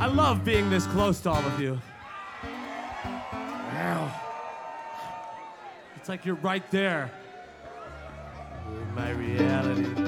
I love being this close to all of you. Wow. It's like you're right there. In my reality.